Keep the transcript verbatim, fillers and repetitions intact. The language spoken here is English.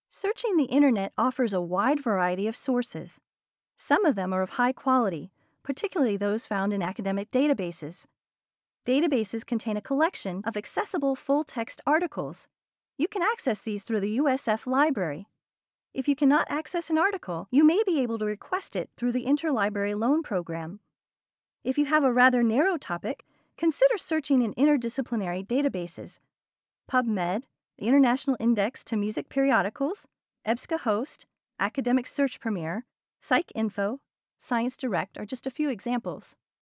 Searching the internet offers a wide variety of sources. Some of them are of high quality, particularly those found in academic databases. Databases contain a collection of accessible full-text articles. You can access these through the U S F Library. If you cannot access an article, you may be able to request it through the Interlibrary Loan Program. If you have a rather narrow topic, consider searching in interdisciplinary databases. PubMed, the International Index to Music Periodicals, EBSCOhost, Academic Search Premier, PsycInfo, ScienceDirect are just a few examples.